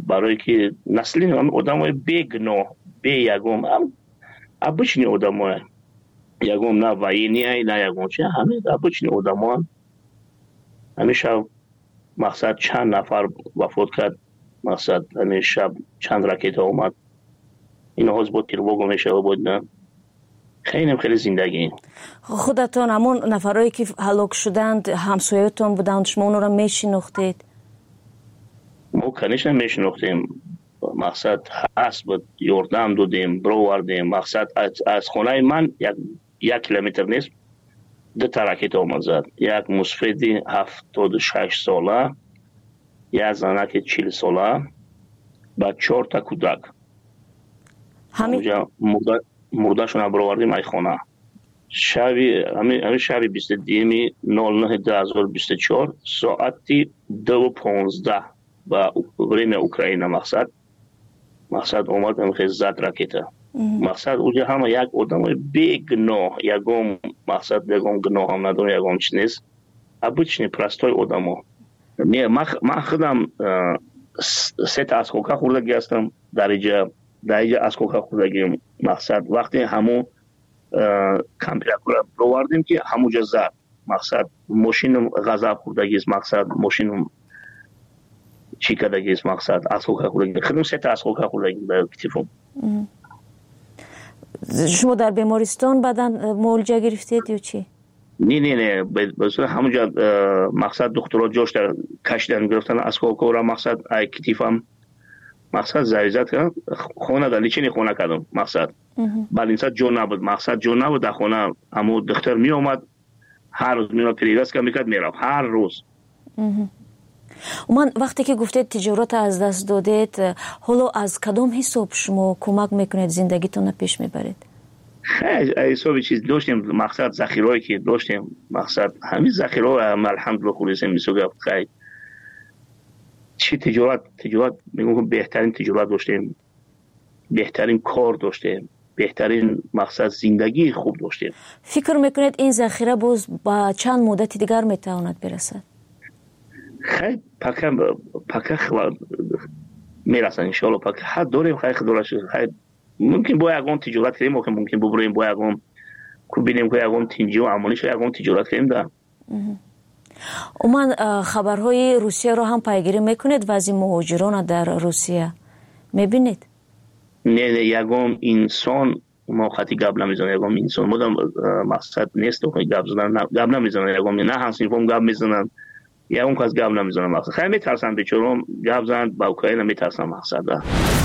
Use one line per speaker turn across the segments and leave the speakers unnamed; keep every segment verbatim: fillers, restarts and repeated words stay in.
برای که نسلی آدمای بیگناه بی یگم هم обычные آدمای یگم نه وینی نه یگم چه همه обычные آدمان همیشه مقصد چند نفر وفات کرد مقصد همین شب چند راکت اومد این هاز بود تیرواگو میشه بود نه خیلی خیلی زندگی
خودتون همون نفرایی که هلاک شدند همسایه‌تون بودند شما اون رو میشناختید؟
ما کنیش نمیشناختیم مقصد هست بود یاردم دادیم برو وردیم مقصد از, از خونه من یک یک کیلومتر نیست دو تا راکت اومد زد یک مسفیدی هفتاد و شش ساله یک زنک چهل ساله با چهار تا کودک همین مرده مردهشون برو وردیم ای خانه شبی همین همین شبی بیست و دو نود و نه دو هزار و بیست و چهار ساعتی دو و پانزده با بریم اوکراین مقصد مقصد اومد هم خیلی زد راکت مقصد اونجا همه یک آدم بیگناه یکم مقصد یکم گناه هم نداره یکم چی نیست обычный простой آدم ها نه من خودم سه تا اسکوکا خوردگی هستم در اینجا در اینجا اسکوکا خوردگی مقصد وقتی همون کامپیوتر رو بردیم که همونجا زد مقصد ماشین غذا خوردگی است مقصد ماشین چی کردگی است مقصد اسکوکا خوردگی خودم سه تا اسکوکا خوردگی در کتفم
شما در بیمارستان بعدن معالجه گرفتید یا چی؟
نه نه نه بس همونجا مقصد دکترها جوش در کشیدن گرفتن اسکوکا را مقصد ای کتفم مقصد زایزت کردم خونه در لیچینی خونه کردم مقصد بعد اینسا جو نبود مقصد جو نبود در خونه همون دختر می اومد هر روز می اومد پریگاز که میکرد میرفت هر روز
من وقتی که گفتید تجارت از دست دادید حالا از کدام حساب شما کمک میکنید زندگیتون پیش میبرید؟
خیلی حساب چیز داشتیم مقصد ذخیرهایی که داشتیم مقصد همین ذخیره الحمدلله خوریسیم میسوگه خیلی چی تجارت تجارت میگم بهترین تجارت داشتیم بهترین کار داشتیم بهترین مقصد زندگی خوب داشتیم
فکر میکنید این ذخیره باز با چند مدت دیگر میتواند برسد؟
خیلی پکه پکه میرسن ان شاء الله پکه حد داریم خیلی خداش خیلی ممکن با یگان تجارت کنیم ممکن ممکن ببریم با یگان کو ببینیم که یگان تینجی و عملیش یگان تجارت کنیم ده
عموما خبرهای روسیه رو هم پیگیری میکنید وضع مهاجران در روسیه میبینید؟
نه نه یگان انسان ما خطی گب نمیزنه یگان انسان مدام مقصد نیست که گب زدن گب نمیزنه یگان نه همسین فهم گب میزنن یا اون کس گب نمیزنه مقصد خیلی میترسن بیچارم گب زدن با اوکراین میترسن مقصد ده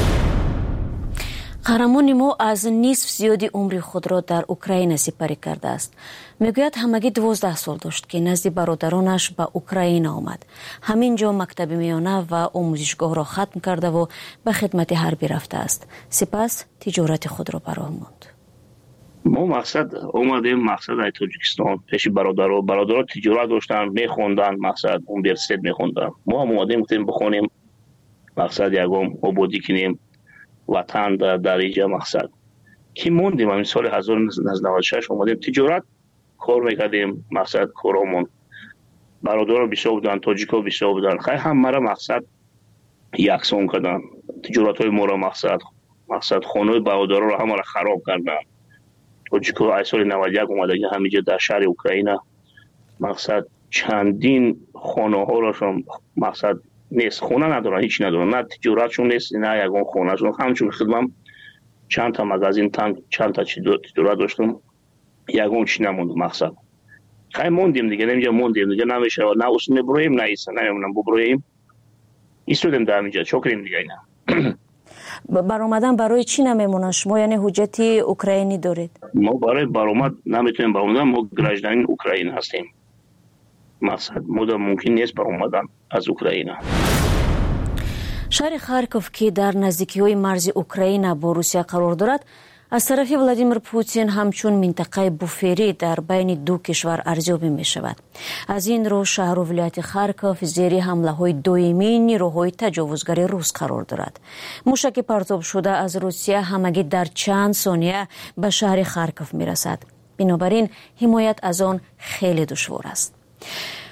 قهرمان ما از نصف زیادی عمر خود را در اوکراین سپری کرده است. میگوید همگی دوازده سال داشت که نزد برادرانش به اوکراین آمد. همینجا مکتب میانه و آموزشگاه را ختم کرده و به خدمت حربی رفته است. سپس تجارت خود را برآورد.
ما مقصد اومدیم مقصد ای تاجیکستان پیش برادرها برادرها تجارت داشتن میخوندن مقصد یونیورسیته میخوندن ما هم اومدیم گفتیم بخونیم مقصد یگم آبادی کنیم وطن در درجه مقصد که موندیم همین سال هزار و نهصد و نود و شش اومدیم تجارت کار میکردیم مقصد کارامون برادرها بسیار بودن تاجیکا بسیار بودن خیلی هم مرا مقصد یکسان کردن تجارت های ما را مقصد مقصد خانه برادرها را همه را خراب کردن تاجیکا ای سال نود و یک اومده که همینجا در شهر اوکراین مقصد چندین خانه ها را شما مقصد نیست خونه ندارن هیچ ندارن نه تجارتشون نیست نه یگان خونهشون همچون خدمم چند تا مغازین چند تا تجارت داشتم یگان چی نموند مقصد خیلی موندیم دیگه نمیجا موندیم دیگه نمیشه نه اصلا ببرویم نه ایسا نمیمونم ببرویم ایستودیم در اینجا چکریم دیگه اینا
برآمدن برای چی نمیمونن شما یعنی حجت اوکراینی دارید؟ ما
برای برآمد نمیتونیم برآمدن ما گراجدان اوکراین هستیم مقصد مدام ممکن نیست برآمدن از اوکراین.
شهر خارکوف که در نزدیکی‌های مرز اوکراین با روسیه قرار دارد از طرف ولادیمیر پوتین همچون منطقه بوفری در بین دو کشور ارزیابی می شود. از این رو شهر و ولایت خارکوف زیر حمله های دائمی نیروهای تجاوزگر روس قرار دارد. موشک پرتاب شده از روسیه همگی در چند ثانیه به شهر خارکوف می رسد. بنابراین حمایت از آن خیلی دشوار است.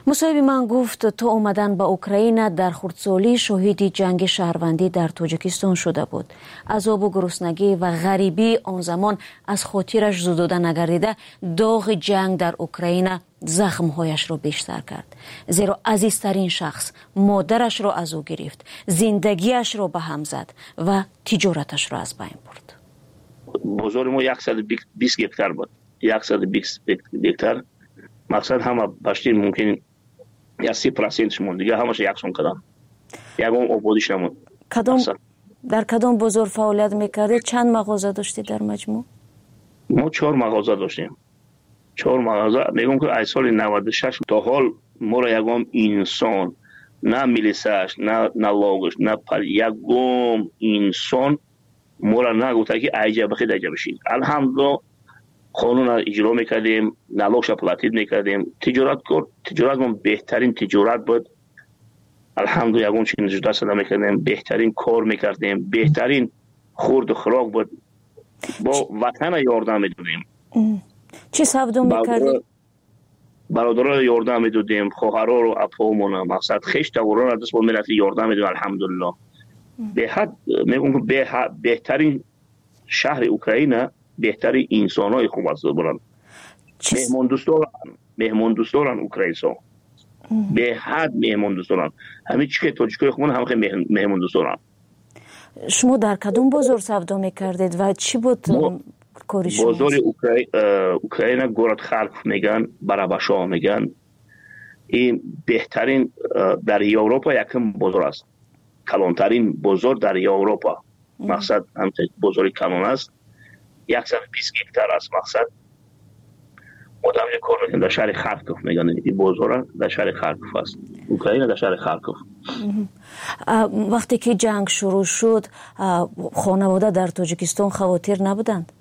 مصاحب من گفت تو اومدن با اوکراین در خردسالی شاهدی جنگ شهروندی در تاجیکستان شده بود. عذاب و گرسنگی و غریبی آن زمان از خاطرش زدوده نگردیده داغ جنگ در اوکراین زخمهایش را بیشتر کرد، زیرا عزیزترین شخص مادرش را از او گرفت، زندگیش را به هم زد و تجارتش را از بین برد.
بزرگ ما صد و بیست هکتار بود، صد و بیست هکتار. مقصد همه باشتین ممکن یا سی پرسنتش مون، دیگه همش یکسون کدام یکم آبادیش نمون.
کدام در کدام بازار فعالیت میکردید؟ چند مغازه داشتید در مجموع؟
ما چهار مغازه داشتیم. چهار مغازه. میگم که از سال نود و شش تا حال ما را یکم انسان، نه میلیساش، نه نه لاگش، نه پر یکم انسان ما را نگفت که ایجا بخید ایجا بشید. الحمدلله قانون را اجرا میکردیم، نلاگش را پلاتید میکردیم. تجارت کرد، تجارت ما بهترین تجارت بود. الحمدلله یکم چین جدا صدا میکردیم، بهترین کار میکردیم، بهترین خورد و خوراک بود. با وطن یاردم میدادیم.
چی سبدو میکردیم؟
برادرها یاردم میدادیم، خواهرها رو، اپامون، مقصد خیش توران را دست با ملت یاردم میدادیم. الحمدلله به حد میگم که بهترین شهر اوکراین، بهترین انسانای خوب است برن. مهمان دوستان، مهمان دوستان اوکراینسا به حد مهمان دوستان. همین چیه تاجیکای خودمون هم خیلی مهمان دوستان.
شما در کدوم بازار سودا میکردید و چی بود کاری شما؟
بازار اوکراین گورد خلق میگن، برابشا میگن. این بهترین در اروپا یکم بازار است، کلانترین بازار در اروپا. مقصد هم بازار کلان است، صد و بیست هکتار است. مقصد مدام یک کار میکنن در شهر خارکوف میگن. این بازار در شهر خارکوف است، اوکراین در شهر خارکوف.
وقتی که جنگ شروع شد خانواده در تاجیکستان خاطر نبودند؟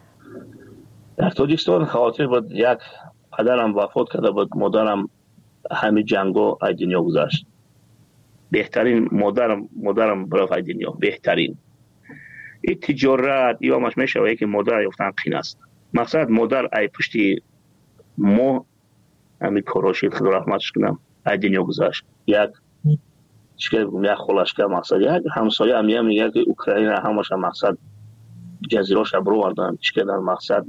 در تاجیکستان خاطر بود. یک پدرم وفات کرده بود، مادرم همه جنگو از دنیا گذشت. بهترین مادرم مادرم برای از دنیا بهترین. این تجارت یا مش میشه که مادر یافتن قین است. مقصد مادر ای پشتی ما همین کاراشید خدا رحمتش کنم از دنیا گذشت. یک چیکار بگم، یک خلاص که مقصد یک همسایه هم میگه که اوکراین همش مقصد جزیراش برو وردن چیکار در مقصد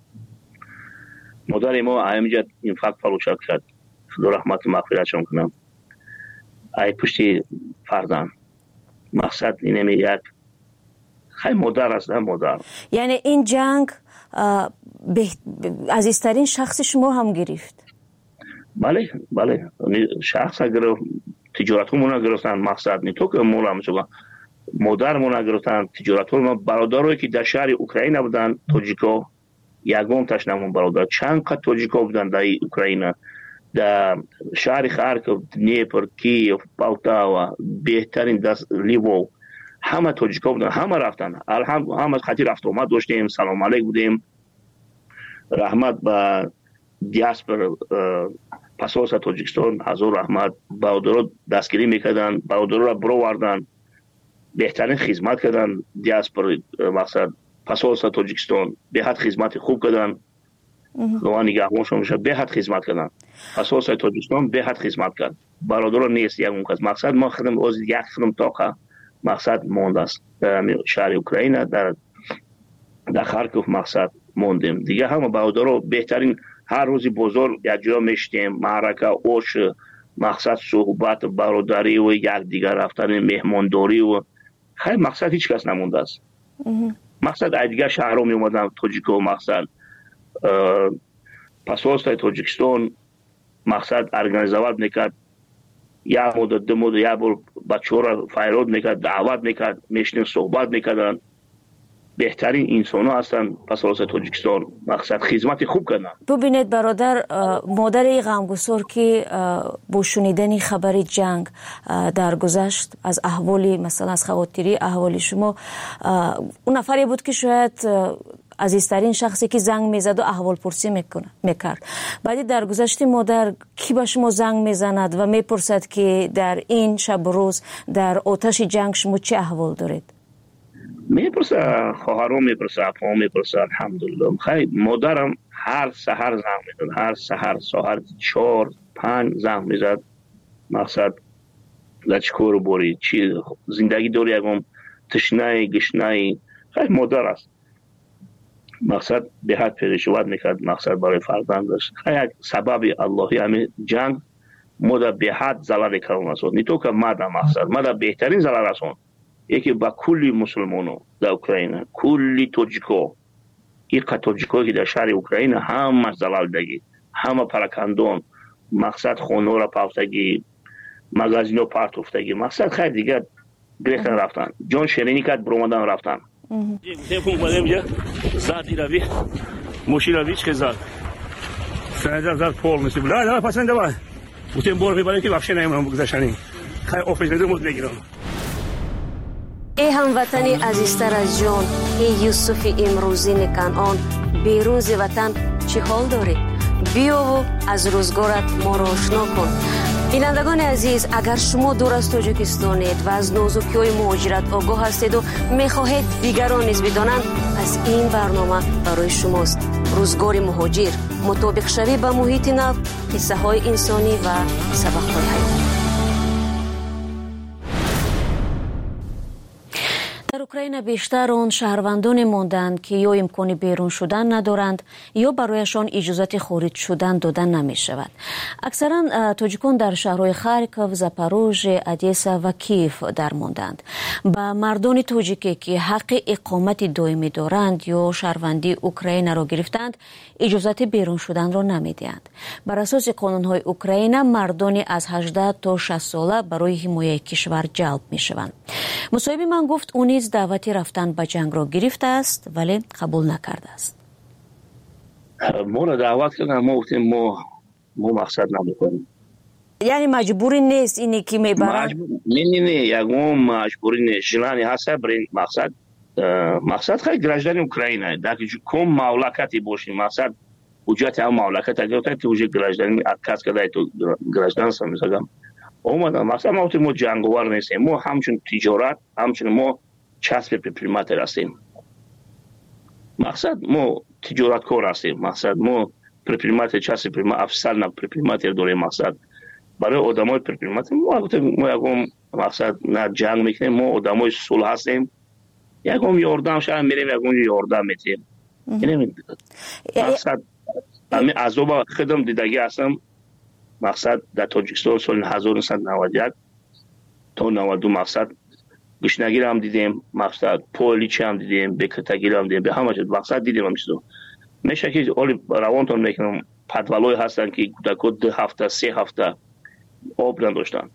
مادر ما همینجا این فقط فروشات کرد. خدا رحمت مغفرتش کنم. ای پشتی فردان مقصد اینه می یک خیلی مادر است. هم مادر.
یعنی این جنگ به... عزیزترین شخص شما هم گرفت؟
بله بله، شخص اگر تجارت همون گرفتن. مقصد نی تو که مولا هم شما مادر مون گرفتن تجارت هم. برادرایی که در شهر اوکراین بودن تاجیکا یگم تشنمون برادر چند قد تاجیکا بودن در اوکراین، در شهر خارکوف، دنیپر، کیف، پولتاوا، بهترین دست لیوو، همه تاجیکا بودن، همه رفتن. الحمد همه خاطر رفت اومد داشتیم، سلام علیک بودیم. رحمت به دیاسپر پاسپورت تاجیکستان، حضور رحمت. برادرها دستگیری میکردن، برادرها را برو وردن، بهترین خدمت کردن. دیاسپر مقصد پاسپورت تاجیکستان به حد خدمت خوب کردن. خدا نگهبانشون میشه، به حد خدمت کردن. پاسپورت تاجیکستان به حد خدمت کرد. برادرها نیست یک اون مقصد ما خدم از یک خدم تاقه مقصد مونده است در شهر اوکراین، در در خارکوف مقصد موندیم. دیگه همه برادرها بهترین هر روزی بزرگ یک جا میشتیم، معرکه اوش مقصد صحبت برادری و یک دیگر رفتن مهمانداری و خیلی مقصد هیچ کس نمونده است. مقصد دیگه شهر می اومدن تاجیکو مقصد پاسپورت تاجیکستان مقصد ارگانیزوات میکرد، یا مدت دو مدت یا بار بچه ها را فیراد میکرد، دعوت میکرد، میشنیم صحبت میکردن. بهترین انسان ها هستن پاسپورت تاجیکستان مقصد خدمت خوب کردن.
ببینید برادر، مادر غمگسار که با شنیدن خبر جنگ در گذشت از احوالی مثلا از خواطری احوالی شما، اون نفری بود که شاید عزیزترین شخصی که زنگ میزد و احوال پرسی میکنه میکرد. بعدی در گذشت مادر کی به شما زنگ میزند و میپرسد که در این شب روز در آتش جنگ شما چه احوال دارید؟
میپرسه، خواهرام میپرسه، اپام میپرسه. الحمدلله خیلی مادرم هر سحر زنگ میزد، هر سحر ساعت چهار پنج زنگ میزد مقصد لچکور بوری چی زندگی داری اگم تشنه گشنه خیلی مادر است مقصد به حد پریشوت میکرد مقصد برای فرزندش خیلی سبب اللهی همین جنگ ماده به حد ضرر کردن است نه تو که ماده مقصد ماده بهترین ضرر است یکی با کلی مسلمانو در اوکراین کلی توجیکو این توجیکو که در شهر اوکراین همه ضرر دگی همه پراکندون مقصد خونه را پافتگی مغازینو پارت افتگی مقصد خیلی دیگه گرفتن رفتن جان شیرینی کرد برومدن رفتن تلفن اومدم جا زادی روی موشی روی چه زاد سنجا زاد پول میشه بلا لا پسند با گفتم بور ببرید که واقعا نمیمونم گذاشتنی خیلی آفیس میدم مود بگیرم
ای هموطنی عزیزتر از جان ای یوسف امروزی کنعان بیرون ز وطن چه حال داری بیا و از روزگارت ما را آشنا کن بینندگان عزیز اگر شما دور از تاجیکستانید و از نازکی‌های مهاجرت آگاه هستید و می‌خواهید دیگران نیز بدانند پس این برنامه برای شماست روزگار مهاجر مطابق شوی با محیط نو قصه های انسانی و سبق‌های حیاتی در اوکراین بیشتر آن شهروندان ماندند که یا امکان بیرون شدن ندارند یا برایشان اجازه خارج شدن دادن نمی شود. اکثرا تاجیکان در شهرهای خارکوف، زاپاروژ، ادیسا و کیف در ماندند. با مردان تاجیکی که حق اقامت دائمی دارند یا شهروندی اوکراین را گرفتند اجازه بیرون شدن را نمی دهند. بر اساس قانون‌های اوکراین مردان از هجده تا شصت ساله برای حمایت کشور جلب می شوند. مصاحب من گفت او نیز دعوتی رفتن به جنگ را گرفته است ولی قبول نکرده است.
ما را دعوت کردن ما گفتیم ما ما مقصد نمیکنیم.
یعنی مجبوری نیست اینی که میبرن؟
مجبور... نه نه نه یکم مجبوری نیست. جلانی هست برای مقصد مقصد خیلی گرجدن اوکراینه. در که کم مملکتی باشیم مقصد حجت هم مملکت اگر که وجه گرجدن کس کدای تو گرجدن سم میگم. اومدن مقصد ما تو جنگاور نیستیم. ما همچون تجارت همچون ما چسب پریمات هستیم. مقصد ما تجارت کار هستیم. مقصد ما پریمات چسب پریمات افسر نه پریمات داریم. مقصد برای آدمای پریمات ما ما یکم مقصد نه جنگ میکنیم. ما آدمای صلح هستیم. یکم یاردم شاید میریم یکم یاردم میتیم. یعنی مقصد همین عذاب خدم دیدگی هستم. مقصد در تاجیکستان سال هزار و نهصد و نود و یک تا نود و دو مقصد گشنگی هم دیدیم مقصد پولیچ هم دیدیم بکتگی هم دیدیم به همه جد مقصد دیدیم همیشه میشه که اولی روانتون میکنم پدولای هستن که کودکات ده هفته سه هفته آب نداشتن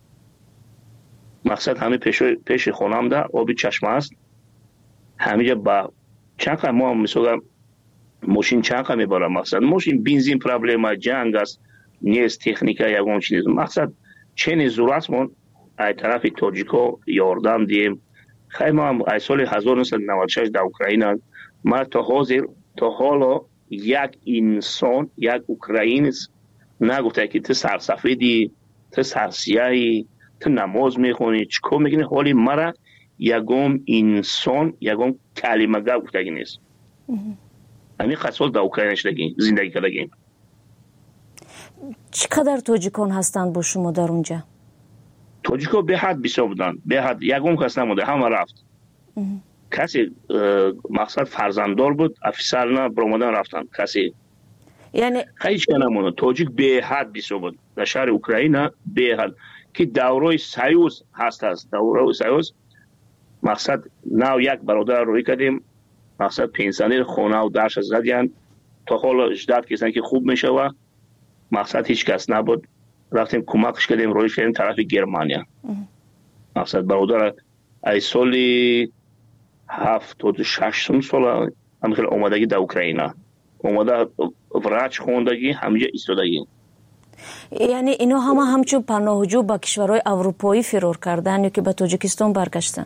مقصد همه پیش پیش خونم ده آبی چشمه است همینجا با چند ما مثلا ماشین چند میبرم مقصد ماشین بنزین پرابلم جنگ است نیست تکنیکا یگون چیز مقصد چنین ضرورتمون ای طرف تاجیکا یاردم دیم خیلی ما هم ای سال هزار و نهصد و نود و شش در اوکراین ما تا حاضر تا حالا یک انسان یک اوکراینی نگفته که تو سرسفیدی تو سرسیایی تو نماز میخونی چیکار میکنی حالی مرا یگم انسان یگم کلمه گفته نیست همین خاصول در اوکراین شدگیم زندگی کردگیم.
چقدر تاجیکان هستند با شما در اونجا؟
تاجیکا به حد بسیار بودن به حد یکم کس نموده همه رفت کسی مقصد فرزنددار بود افسر نه برآمدن رفتن کسی
یعنی
خیلی چه نمونه تاجیک به حد بسیار بود در شهر اوکراین به حد که دورای سایوز هست است دورای سایوز مقصد نه یک برادر روی کردیم مقصد پنسیونر خونه و درش زدن تا حالا اجداد کسانی که خوب میشه و مقصد هیچ کس نبود رفتیم کمکش کردیم روی کردیم طرف گرمانیا مقصد برادر ای سالی هفتاد و شش سال همخیل اومدگی در اوکراین اومده وراج خوندگی همینجا ایستادگی
یعنی اینا همه همچون پناهجو با کشورهای اروپایی فرار کردن یا که به تاجیکستان برگشتن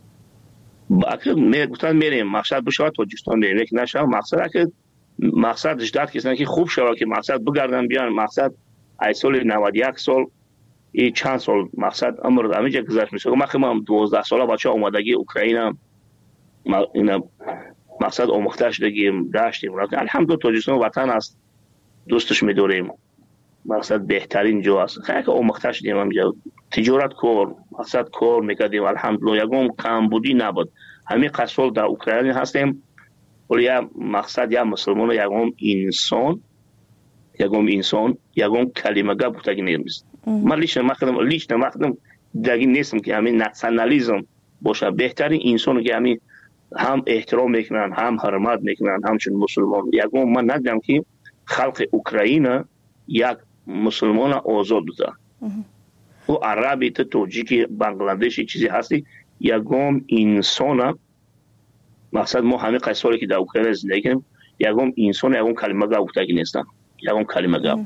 با گفتن میریم مقصد بشه تاجیکستان میریم یک نشه مقصد که مقصد اجداد کسانی که خوب شود که مقصد بگردن بیان مقصد ای سال نود و یک سال ای چند سال مقصد عمر همینجا گذشت میشه ما که ما دوازده ساله بچه اومدگی اوکراین اینا مقصد آموخته شدگیم داشتیم الحمدلله تاجیکستان وطن است دوستش میداریم مقصد بهترین جا است. خیلی آموخته شدیم همینجا تجارت کار مقصد کار میکردیم الحمدلله یکم کم بودی نبود. همین قصول در اوکراین هستیم ولی مقصد یا مسلمان یکم انسان یکم انسان یکم کلمه گپ بودگی نیست. من لیش نمیخوام لیش نمیخوام دیگه نیستم که همین ناسیونالیسم باشه. بهترین انسان که همین هم احترام میکنن هم حرمت میکنن همچون مسلمان. یکم من ندیدم که خلق اوکراین یک مسلمان آزاد بوده و عربی تو توجیکی بنگلادشی چیزی هستی یکم انسان مقصد ما همه قصوری که در اوکراین زندگی کنیم یکم انسان یکم کلمه گپ بودگی نیستن یکم کلمه گپ.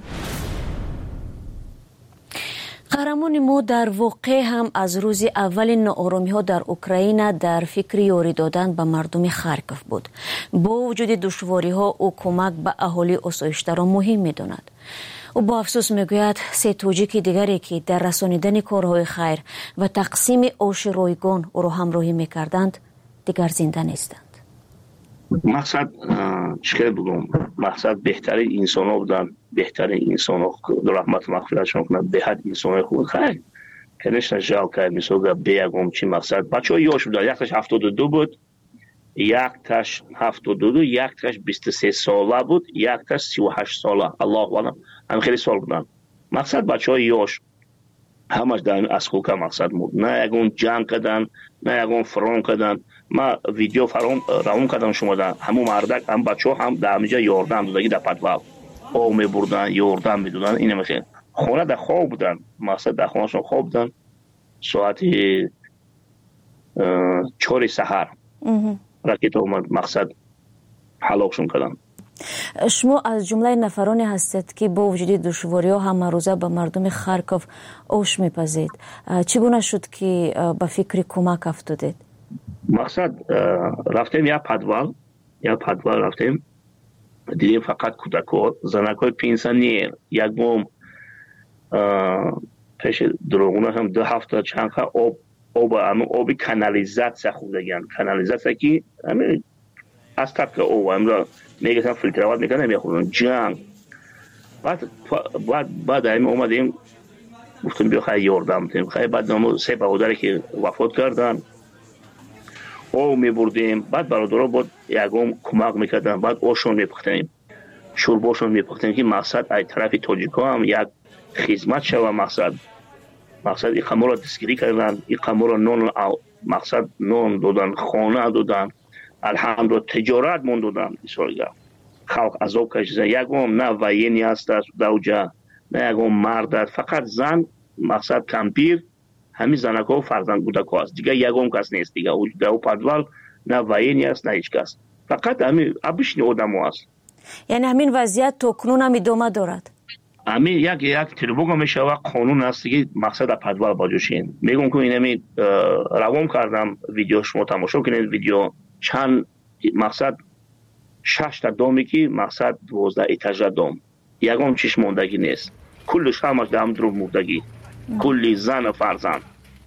قهرمان ما در واقع هم از روز اول ناآرامی ها در اوکراین در فکر یاری دادن به مردم خارکوف بود. با وجود دشواری ها او کمک به اهالی آسایش‌دار را مهم می‌داند. او با افسوس میگوید سه توجیک دیگری که در رسانیدن کارهای خیر و تقسیم آش رایگان او را همراهی می‌کردند دیگر زنده نیستند.
مقصد چیکار بگم مقصد بهترین انسان ها بودن بهترین انسان ها در رحمت مغفرتشون کنن به حد انسان های خوب خیلی کنش نجاو کرد میسوگا بیگم چی مقصد بچه ها یاش بودن یک تاش هفتاد و دو بود یک تاش هفتاد و دو یک تاش بیست و سه ساله بود یک تاش سی و هشت ساله الله اعلم هم خیلی سال بودن. مقصد بچه ها یاش همش در این اسکوکا مقصد بود نه یکون جنگ کردن نه یکون فرون کردن. ما ویدیو فرام راون کردم شما در همون مردک هم بچه هم در همینجا یاردن دودگی در پدوال او می بردن یاردن می دودن اینه میخواه خونه در خواب بودن مقصد در خونه شون خواب بودن ساعتی چهار سحر راکت اومد مقصد حلاکشون کردن.
شما از جمله نفرانی هستید که با وجود دشواری ها همه روزه به مردم خارکوف آش میپزید. چگونه شد که به فکر کمک افتادید؟
مقصد رفتیم یا پدوال یا پدوال رفتیم دیدیم فقط کودک‌ها زنک‌های پنسیونر یک بوم پیش دروغونه هم دو هفته چند خا آب آب همون آب کانالیزاسیون خوردگان کانالیزاسیون که همین از طرف آب امروز میگن فیلترات میکنن میخورن جنگ بعد بعد بعد همین اومدیم گفتیم بیا خیلی یاردم بدیم خیلی بعد نمو سه برادری که وفات کردن او می بردیم بعد برادرها بود یکم کمک میکردن بعد اوشون میپختیم شورباشون میپختیم که مقصد ای طرف تاجیکا هم یک خدمت شوه مقصد مقصد این قمر را دستگیری کردن این قمر را نون مقصد نون دادن خانه دادن الحمدلله تجارت مون دادن بسیار خلق عذاب کشیدن یکم نه وینی هست دوجا نه یکم مرد فقط زن مقصد کمپیر همین زنکا و فرزند کودک‌ها است دیگه یکم کس نیست دیگه او در پدوال نه وینی است نه هیچ کس فقط همین ابشنی آدم‌ها است.
یعنی همین وضعیت تا کنون هم ادامه دارد؟
همین یک یک تریبوگا میشه و قانون است که مقصد پدوال باجوشین میگم که اینمی روام کردم ویدیو شما تماشا کنید ویدیو چند مقصد شش تا دومی که مقصد دوازده ایتاژ دوم یکم چیش موندگی نیست کلش همش دام درو موندگی کلی زن و فرزند.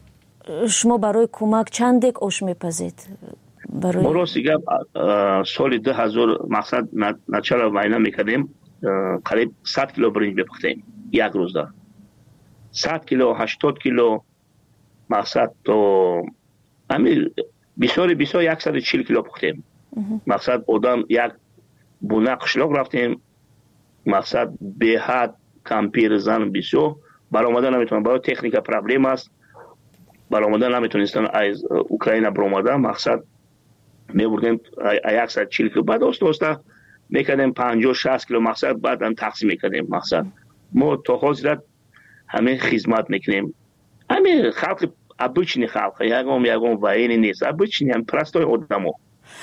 شما برای کمک چند دک آش میپزید؟ برای
ما راستی سال دو هزار مقصد نچرا وینا میکردیم قریب صد کیلو برنج بپختیم یک روز دا صد کیلو هشتاد کیلو مقصد تو همین بسیاری بسیار صد و چهل کیلو پختیم مقصد آدم یک بونه قشلاق رفتیم مقصد به حد کمپیر زن بسیار برآمدن نمیتونن برای تکنیک پرابلم است برآمدن نمیتونستن از اوکراین برآمدن مقصد میبردیم صد و چهل کیلو بعد دوست دوستا میکردیم پنجاه شصت کیلو مقصد بعد هم تقسیم میکردیم مقصد ما تا حاضرت همه خدمت میکنیم همه خلق ابوچنی خلق یکم یکم وینی نیست ابوچنی هم پرستای آدمو.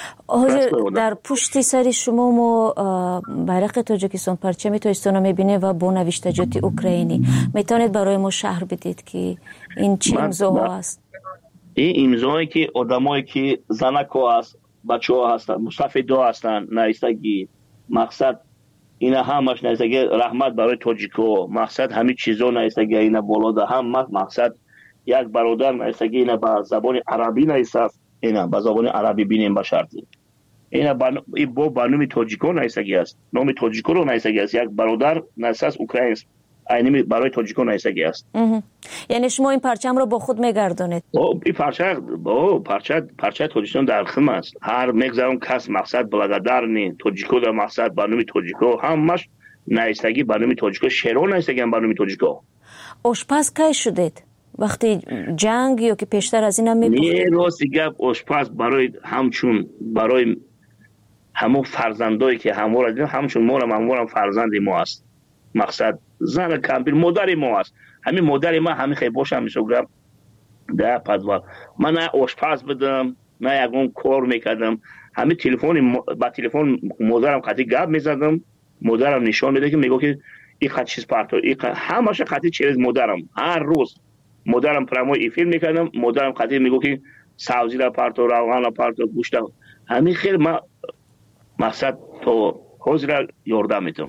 حاضر در پشت سر شما ما بیرق تاجیکستان پرچم تاجیکستان رو میبینه و با نوشتجات اوکراینی میتونید برای ما شهر بدید که این چه امضاها است؟
این امضایی که آدمایی که زنکا است بچه ها هستن مستفیدا هستن نایستگی مقصد اینا همش نایستگی رحمت برای تاجیکو مقصد همین چیزا نایستگی اینا بالا ده هم مقصد یک برادر نایستگی اینا با زبان عربی نایست اینا با زبان عربی بینیم با شرطی اینا با با بانومی تاجیکو نایستگی است نام تاجیکو رو نایستگی است یک برادر نایست اوکراین اینمی برای تاجیکان ایستگی است.
یعنی شما این پرچم رو با خود میگردونید؟
او این پرچم با پرچم پرچم تاجیکستان در خم است. هر میگذارم کس مقصد بلگدارنی تاجیکو در مقصد برنامه تاجیکو همش نیستگی برنامه تاجیکو شهرون نیستگی هم برنامه تاجیکو.
آشپز کی شدید؟ وقتی جنگ یا که پیشتر از این هم میپختید؟
نه راست گپ آشپز برای همچون برای همون فرزندایی که همو را دیدم همچون ما را همون فرزند ما است. مقصد زن کمپیر مادر ما است. همین مادر ما همین خیلی باشم میشه گفت در پدوال من نه آشپز بدم نه یکون کار میکردم. همین تلفن با تلفن مادرم قطعی گپ میزدم. مادرم نشان میده که میگه که این خط چیز پارتو این همش قطعی چیز مادرم هر روز مادرم پراموی ای فیلم میکردم. مادرم قطعی میگه که سبزی را پارتو روغن را پارتو گوشت همین خیلی ما مقصد تو حاضر یاردم میتونم.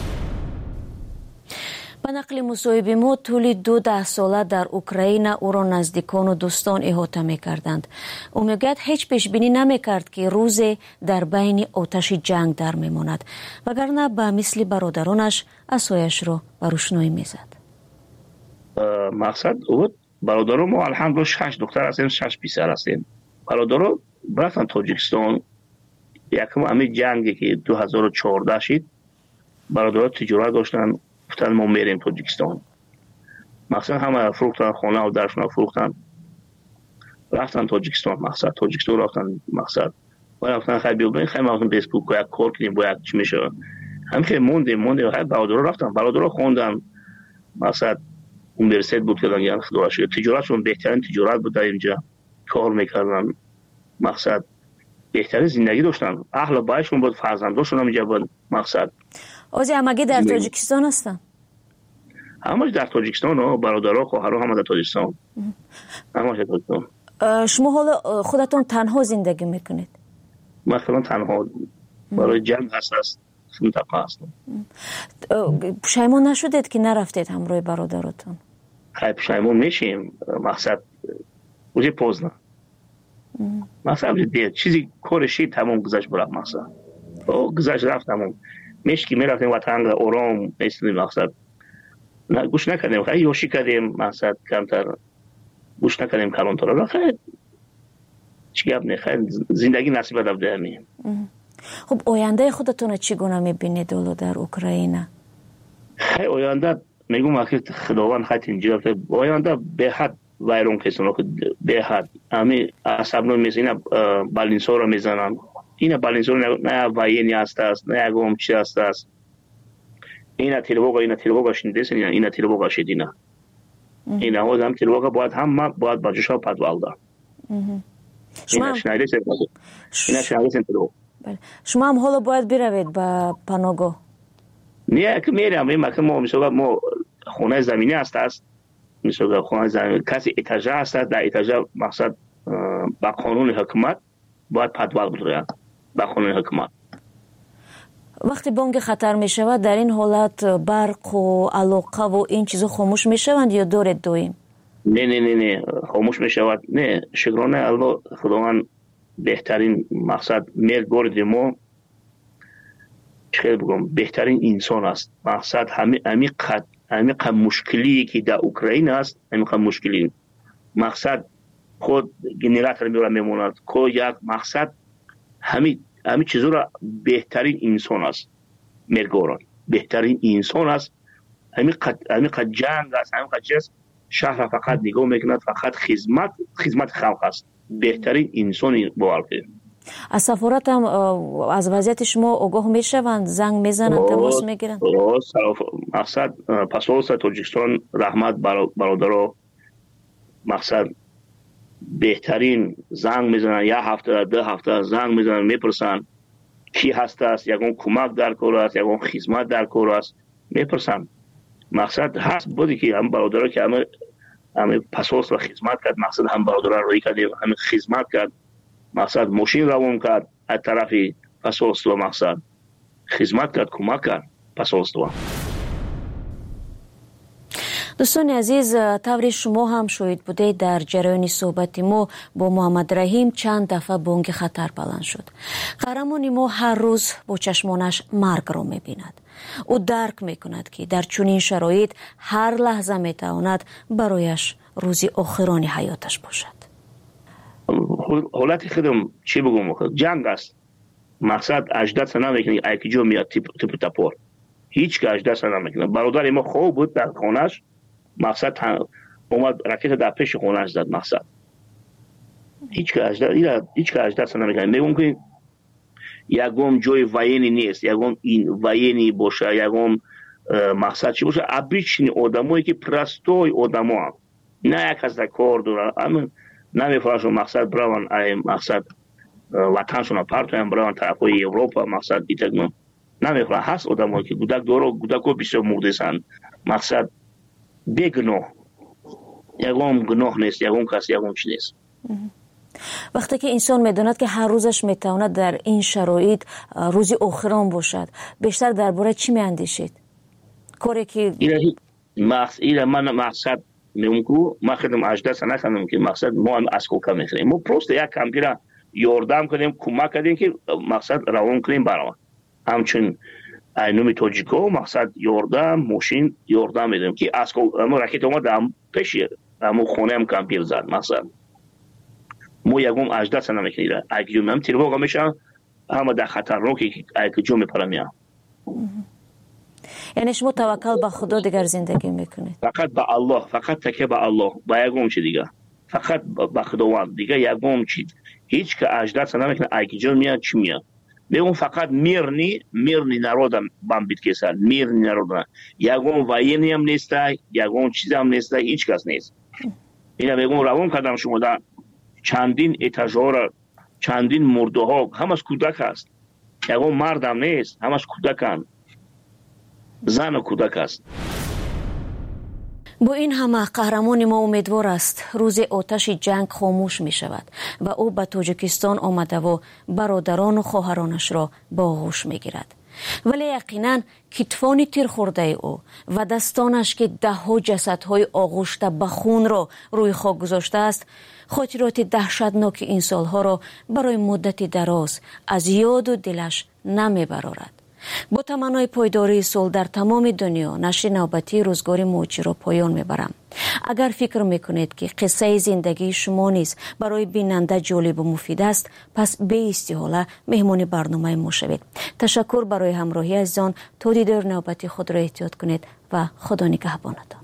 با نقل مصاحبه ما طول دو ده ساله در اوکراین او را نزدیکان و دوستان احاطه میکردند. او میگوید هیچ پیش بینی نمیکرد که روزی در بین آتش جنگ در میماند وگرنه به مثل برادرانش عصایش را به روشنایی میزد.
مقصد او برادران ما الحمدلله شش دختر هستیم شش پسر هستیم. برادران رفتن تاجیکستان یکم همین جنگی که دو هزار و چهارده شد برادران تجارت داشتن گفتن ما میریم تاجیکستان. مقصد همه فروختن خانه و درشون فروختن رفتن تاجیکستان. مقصد تاجیکستان رفتن مقصد و رفتن خیلی بیابن خیلی مقصد بیسپوک باید کار کنیم باید چی میشه هم خیلی موندیم موندیم خیلی برادران رفتن برادران خوندن مقصد اونیورسیت بود که یعنی خدا شد تجارتشون بهترین تجارت بود در اینجا کار میکردن. مقصد بهترین زندگی داشتن اهل بایشون بود فرزنداشون هم اینجا بود. مقصد
اوزی همگی در تاجیکستان هستن؟
همش در تاجیکستان و برادرها خواهرها همه در تاجیکستان همش در تاجیکستان.
شما حالا خودتون تنها زندگی میکنید؟
من خودم تنها برای جنگ هست است منطقه هستم.
پشیمان نشدید که نرفتید همراه برادراتون؟
خیلی پشیمان میشیم. مقصد اوزی پوزنه مقصد دید چیزی کارشی تمام گذشت برای مقصد او گذشت رفت تمام میشه که میرفتیم وطن آرام نیستیم. مقصد نه گوش نکردیم خیلی یوشی کردیم. مقصد کمتر گوش نکردیم کلانتر را خیلی چی گپ نه خیلی زندگی نصیب داده همین.
خب آینده خودتون چگونه میبینید اولو در اوکراین؟
خیلی آینده میگم که خداوند خیلی اینجا آینده به حد ویرون کسانو که به حد امی عصبنو میزنن بالینسو رو میزنن. این بالینسو نه واینی است است نه اگم چی است است اینا تلوگا اینا تلوگا شنیدین اینا اینا تلوگا شدینا اینا و هم تلوگا باید هم باید باجشا پدوالدا اینا شنیدین اینا شنیدین تلوگا.
شما هم حالا باید بروید به پناهگاه؟
نه که میرم این مکان ما میشه ما خونه زمینی است است میشه خونه زمینی کسی اتاج است در اتاج مقصد با قانون حکومت باید پدوال بدوید با قانون حکومت.
وقتی بانگ خطر می شود در این حالت برق و علاقه و این چیزا خاموش می شوند یا دارید دویم؟
نه نه نه نه خاموش می شود نه شکرانه الله خداوند بهترین مقصد میل برد ما چه بگم بهترین انسان است. مقصد همین همین قد همین قد مشکلی که در اوکراین است همین قد مشکلی مقصد خود گنراتور میره میموند کو یک مقصد همین همین چیزا را بهترین انسان است. میگورن بهترین انسان است. همین قد همین قد جنگ است همین قد چیز شهر فقط نگاه میکند فقط خدمت خدمت خلق است. بهترین انسانی باورده.
از سفارت هم از وضعیت شما آگاه میشوند زنگ میزنند تماس میگیرند؟
مقصد پاسپورت تاجیکستان رحمت برادرها مقصد بهترین زنگ میزنن یک هفته ده هفته زنگ میزنن میپرسن کی هست است یکون کمک در کار است یکون خدمت در کار است میپرسن. مقصد هست بودی که هم برادرها که همه همه پاسپورت را خدمت کرد. مقصد هم برادرها روی کردیم همه خدمت کرد. مقصد ماشین روان کرد از طرف پاسپورت و مقصد خدمت کرد کمک کرد پاسپورت.
دوستان عزیز طوری شما هم شاهد بودید در جریان صحبت ما با محمد رحیم چند دفعه بانگ خطر بلند شد. قهرمان ما هر روز با چشمانش مرگ را می‌بیند. او درک میکند که در چنین شرایط هر لحظه میتواند برایش روزی آخران حیاتش باشد.
حالت خودم چی بگم، جنگ است. مقصد اجدست نمیکنه ایکی جو میاد تیپ تیپ تپور، هیچ که اجدست نمیکنه. برادر ما خوب بود در خونش، مقصد اومد راکت در پیش خونش زد. مقصد هیچ که اجدست هیچ که اجدست نمیکنه. میگم که یکم جای واینی نیست، یکم این واینی باشه، یکم مقصد چی باشه، ابیچنی آدمایی که پرستوی آدما، نه یک از کار داره، اما نمیفهمن مقصد براون ای مقصد وطنشون پارتویم براون طرفای اروپا، مقصد ایتگم نمیفهمن. هست آدمایی که گودک داره، گودکو بسیار مرده‌اند، مقصد بگناه، یکم گناه نیست، یکم کس یکم چی نیست.
وقتی که انسان میداند که هر روزش میتواند در این شرایط روزی آخران باشد، بیشتر درباره چی میاندیشید؟ کاری که
مقصد اینا من مقصد میگم ما خودم اجدست نکنم که مقصد ما از کوکا میخریم، ما پروست یک کمپیرا یاردم کنیم، کمک کنیم که مقصد روان کنیم برام. همچنین اینومی توجیکو مقصد یاردم ماشین یاردم میدیم که از کوکا ما راکت اومد هم پیش همو خونه هم کمپیر زد. مقصد مو یکم اجدست نمیکنیم، اگه من تیرواقع میشم اما در خطر رو که اگه جو میپرم.
یعنی شما توکل به خدا دیگر زندگی میکنید؟
فقط به الله، فقط تکیه به الله، با یکم چی دیگه، فقط به خداوند دیگه. یکم چی هیچ که اجدست نمیکنه، اگه جو میاد چی میاد. میگم فقط میرنی میرنی نرودم بام بیت کسر میرنی نرودم، یکم واینی هم نیست، یکم چیز هم نیست، هیچ کس نیست. اینا میگم روان کردم شما در چندین اتاژها، چندین مرده ها همش کودک هست، یکم مردم نیست، همش کودکان، زن و کودک است.
با این همه قهرمان ما امیدوار است روز آتش جنگ خاموش می شود و او به تاجیکستان آمده و برادران و خواهرانش را با آغوش می گیرد. ولی یقینا کتفان تیر خورده او و دستانش که ده ها جسدهای آغوشته به خون را روی خاک گذاشته است، خاطرات دهشتناک این سالها را برای مدت دراز از یاد و دلش نمی برارد. با تمنای پایداری صلح در تمام دنیا نشر نوبتی روزگار موجی را پایان میبرم. اگر فکر میکنید که قصه زندگی شما نیز برای بیننده جالب و مفید است، پس به استحاله مهمان برنامه ما شوید. تشکر برای همراهی عزیزان. تا دیدار نوبتی خود را احتیاط کنید و خدا نگهبانتان.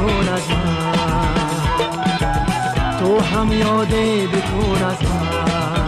تو هم یادی بکن از من